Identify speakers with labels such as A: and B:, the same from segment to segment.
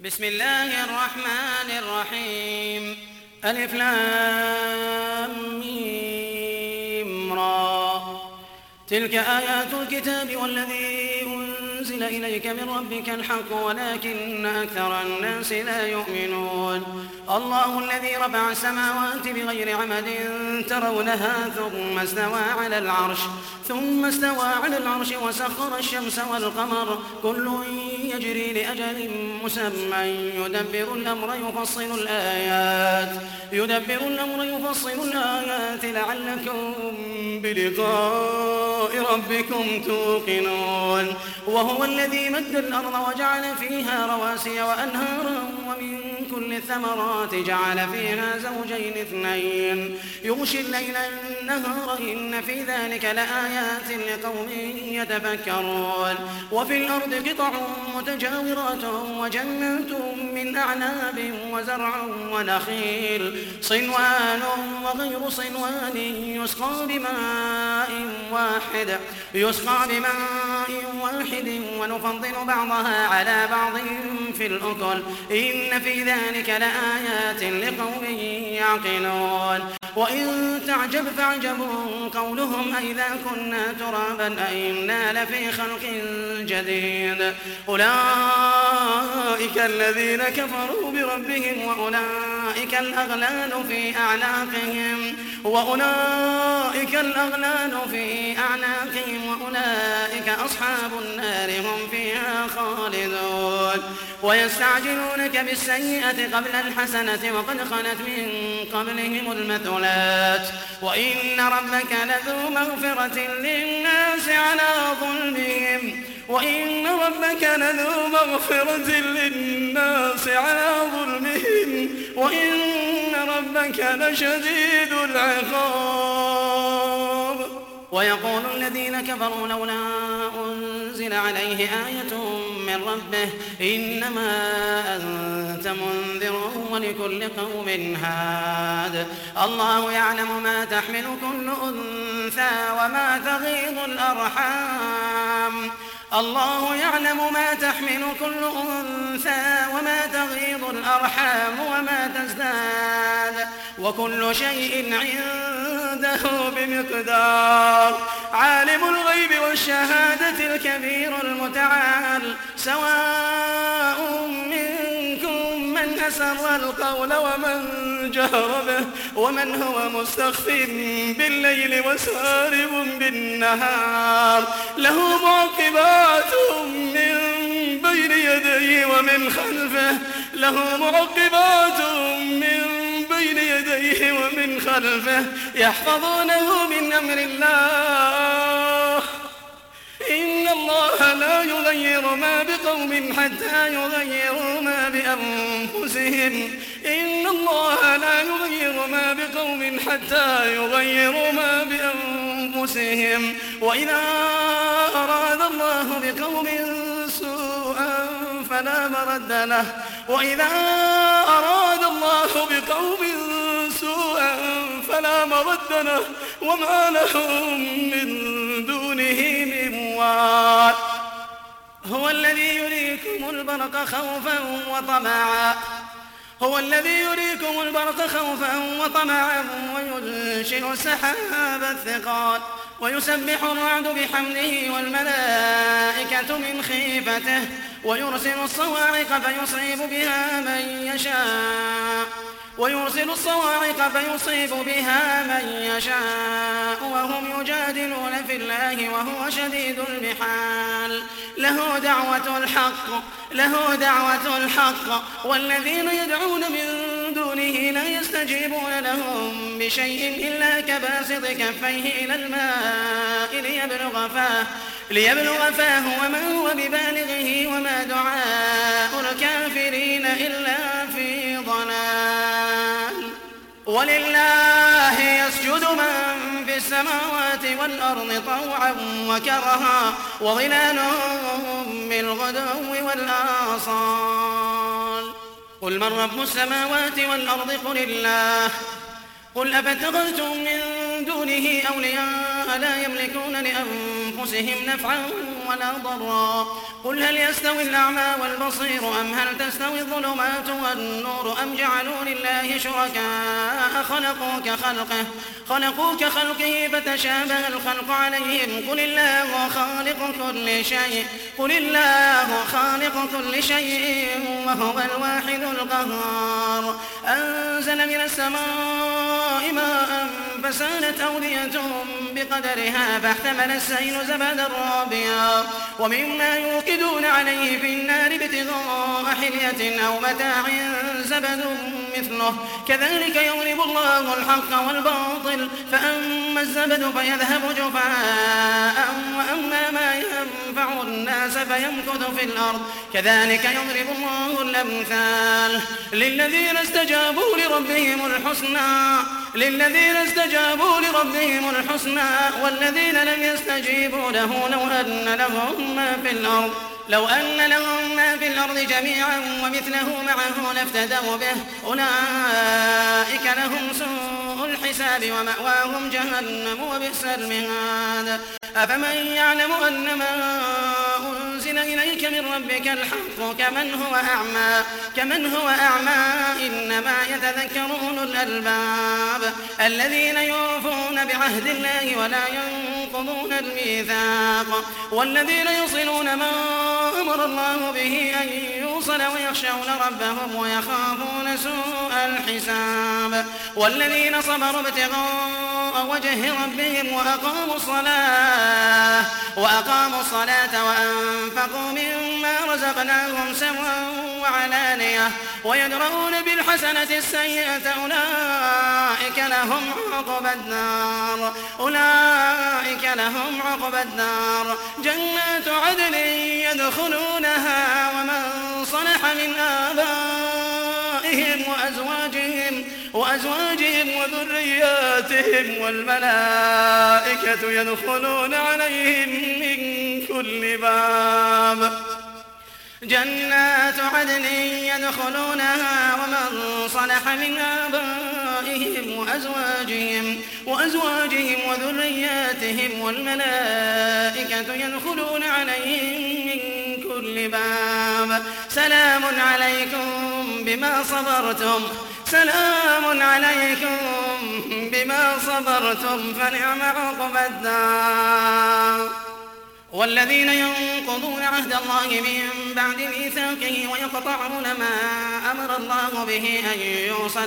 A: بسم الله الرحمن الرحيم. ألف لام ميم را. تلك آيات الكتاب والذي أنزل إليك من ربك الحق ولكن أكثر الناس لا يؤمنون. الله الذي رفع السماوات بغير عمد ترونها ثم استوى على العرش وسخر الشمس والقمر كل يجري لأجل مسمى يدبر الأمر يفصل الآيات لعلكم بلقاء ربكم توقنون. وهو الذي مد الأرض وجعل فيها رواسي وأنهارا ومن كل الثمرات جعل فيها زوجين اثنين يغشي الليل النهار إن في ذلك لآيات لقوم يتفكرون. وفي الأرض قطع متجاورات وجنات من أعناب وزرع ونخيل صنوان وغير صنوان يسقى بماء واحد ونفضل بعضها على بعض في الأكل إن في ذلك لآيات لقوم يعقلون. وإن تعجب فاعجب قولهم أئذا كنا ترابا أئنا لفي خلق جديد أولئك الذين كفروا بربهم وأولئك الأغلال في أعناقهم وأولئك أصحاب النار هم فيها خالدون. ويستعجلونك بالسيئة قبل الحسنة وقد خلت من قبلهم المثلات وإن ربك لذو مغفرة للناس على ظلمهم وإن ربك لشديد العقاب. ويقول الذين كفروا لولا أنزل عليه آية من ربه إنما أنت منذر ولكل قوم هاد. الله يعلم ما تحمل كل أنثى وما تغيض الأرحام وما تزداد وكل شيء عنده بمقدار. عالم الغيب والشهادة الكبير المتعال سواء منكم من أسر القول ومن جهر به ومن هو مستخف بالليل وسارب بالنهار له معقبات من بين يديه ومن خلفه يحفظونه من أمر الله إن الله لا يغير ما بقوم حتى يغيروا ما بأنفسهم وإذا أراد الله بقوم سوءا فلا مرد له وما لهم من دونه من وال. هو الذي يريكم البرق خوفا وطمعا وينشئ السحاب الثقال ويسبح الرعد بحمده والملائكة من خيفته ويرسل الصواعق فيصيب بها من يشاء وهم يجادلون في الله وهو شديد المحال. له دعوة الحق والذين يدعون من دونه لا يستجيبون لهم بشيء إلا كباسط كفيه إلى الماء ليبلغ فاه وما هو ببالغه وما دعاء الكافرين إلا في ضلال. ولله يسجد من في السماوات والأرض طوعا وكرها وظلالهم بالغدو والآصال. قل من رب السماوات والأرض قل الله قل أفتخذتم من دونه أولياء لا يملكون لأنفسهم نفعا ولا ضرا قل هل يستوي الأعمى والبصير أم هل تستوي الظلمات والنور أم جعلوا لله شركاء خلقوا كخلقه فتشابه الخلق عليهم قل الله خالق كل شيء وهو الواحد القهار أنزل من السماء ماء فسالت أودية بقدرها فاحتمل السيل زبدا رابيا ومما يوقدون عليه في النار ابتغاء حلية أو متاع زبد مثله كذلك يضرب الله الحق والباطل فأما الزبد فيذهب جفاء وأما ما ينفع الناس فيمكث في الأرض كذلك يضرب الله الأمثال للذين استجابوا لربهم الحسنى والذين لم يستجيبوا له لو أن لهم ما في الأرض جميعا ومثله معه لافتدوا به أولئك لهم سوء الحساب ومأواهم جهنم وبئس المهاد أفمن يعلم أن ما أنزل إليك من ربك الحق كمن هو أعمى إنما يتذكر أولو الألباب الذين يوفون بعهد الله ولا ينقضون الميثاق والذين يصلون ما أمر الله به أن يوصل ويخشون ربهم ويخافون سوء الحساب والذين صبروا ابتغاء وجه ربهم وأقاموا الصلاة وأنفقوا مما رزقناهم سرا وعلانية ويدرؤون بالحسنة السيئة أولئك لهم عقبى الدار جنات عدن يدخلونها ومن صلح من آبائهم وأزواجهم وذرياتهم والملائكة يدخلون عليهم من كل باب جنات عدن يدخلونها ومن صلح من آبائهم وأزواجهم وذرياتهم والملائكة يدخلون عليهم من كل باب سلام عليكم بما صبرتم فنعم عقبى الدار والذين ينقضون عهد الله من بعد ميثاقه ويقطعون ما أمر الله به أن يوصل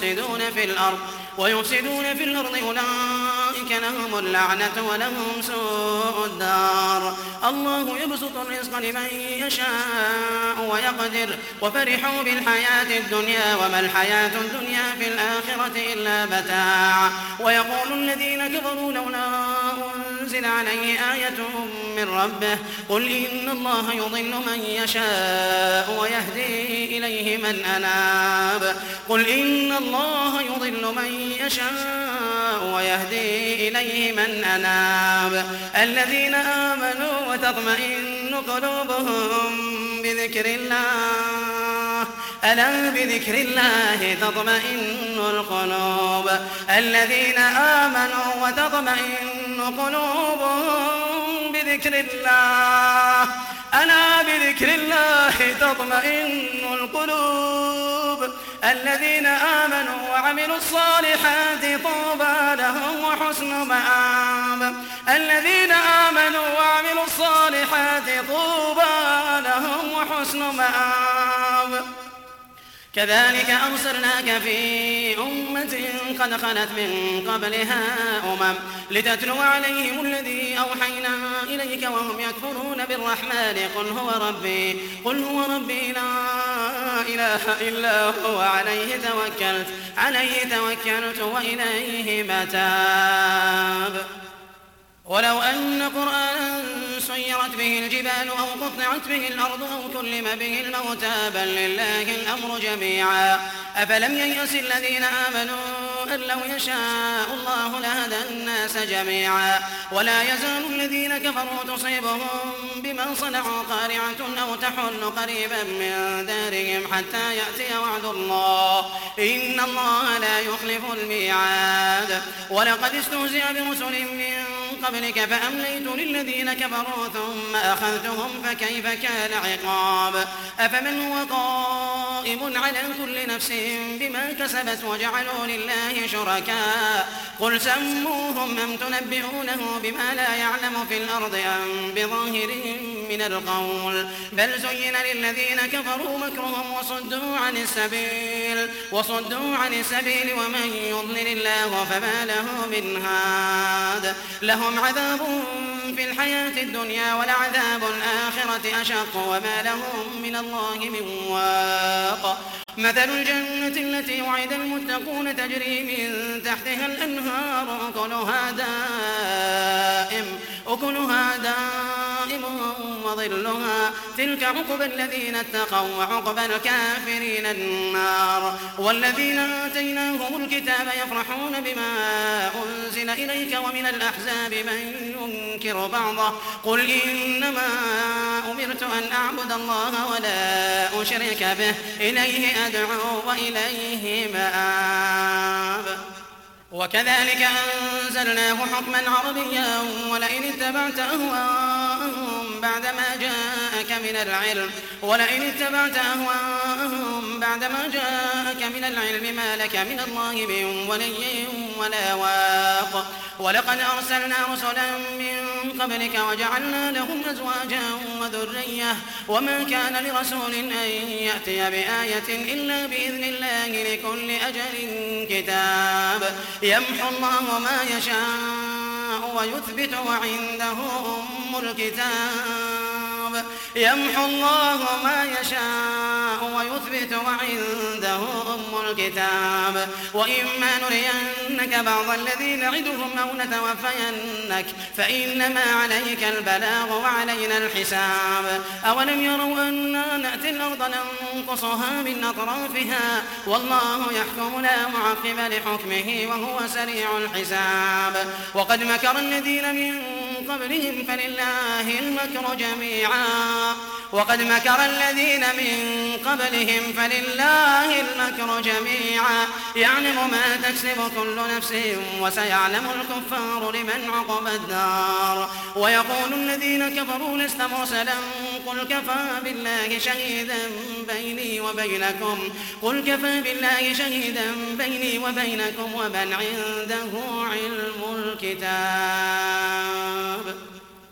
A: ويفسدون في الأرض أولئك لهم اللعنة ولهم سوء الدار الله يبسط الرزق لمن يشاء ويقدر وفرحوا بالحياة الدنيا وما الحياة الدنيا في الآخرة إلا متاع ويقول الذين كفروا لولا أنزل عليه آية من ربه قل إن الله يضل من يشاء ويهدي إليه من أناب الذين آمنوا وتطمئن قلوبهم بذكر الله ألا بذكر الله تطمئن القلوب الذين آمنوا وتطمئن قلوبهم بذكر الله ألا بذكر الله تطمئن القلوب الذين آمنوا وعملوا الصالحات طوبى لهم وحسن مآب الذين آمنوا وعملوا الصالحات طوبى لهم وحسن مآب كذلك أرسلناك في أمة قد خلت من قبلها لتتلو عليهم الذي أوحينا إليك وهم يكفرون بالرحمن قل هو ربي لا إله إلا هو عليه توكلت وإليه متاب ولو أن قرآنا سيرت به الجبال أو قطعت به الأرض أو كلم به الموتى بل لله الأمر جميعا أفلم ييأس الذين آمنوا أن لو يشاء الله لهدى الناس جميعا ولا يزال الذين كفروا تصيبهم بما صنعوا قارعة أو تحل قريبا من دارهم حتى يأتي وعد الله إن الله لا يخلف الميعاد ولقد استهزئ برسل من قبلك فأمليت للذين كفروا ثم أخذتهم فكيف كان عقاب أفمن هو قائم على كل نفس بما كسبت وجعلوا لله شركاء قل سموهم أم تنبئونه بما لا يعلم في الأرض أم بظاهر من القول بل زين للذين كفروا مكرهم وصدوا عن السبيل ومن يضلل الله فما له من هاد لهم عذاب في الحياة الدنيا ولعذاب الآخرة أشق وما لهم من الله من واق مثل الجنة التي وعد المتقون تجري من تحتها الأنهار أكلها دائم وظلها تلك عقبى الذين اتقوا وعقبى الكافرين النار والذين آتيناهم الكتاب يفرحون بما أنزل إليك ومن الأحزاب من ينكر بعضه قل إنما أمرت أن أعبد الله ولا أشرك به إليه أدعو وإليه مآب وكذلك أنزلناه حكما عربيا ولئن اتبعت أهواءهم بعدما جاءك من العلم ما لك من الله من ولي ولا واق ولقد أرسلنا رسلا من قبلك وجعلنا لهم أزواجا وذرية وما كان لرسول أن يأتي بآية إلا بإذن الله لكل أجل كتاب يمحو الله ما يشاء ويثبت وعنده أم الكتاب يمحو الله ما يشاء ويثبت وعنده أم الكتاب وإما نرينك بعض الذي نعدهم أو نتوفينك فإنما عليك البلاغ وعلينا الحساب أولم يروا أنا نأتي الأرض ننقصها من أطرافها والله يحكم لا معقب لحكمه وهو سريع الحساب وقد مكر الذين من قبلهم فلله المكر جميعا يعلم ما تكسب كل نفس وسيعلم الكفار لمن عقبى الدار ويقول الذين كفروا لست مرسلا قل كفى بالله شهيدا بيني وبينكم ومن عنده علم الكتاب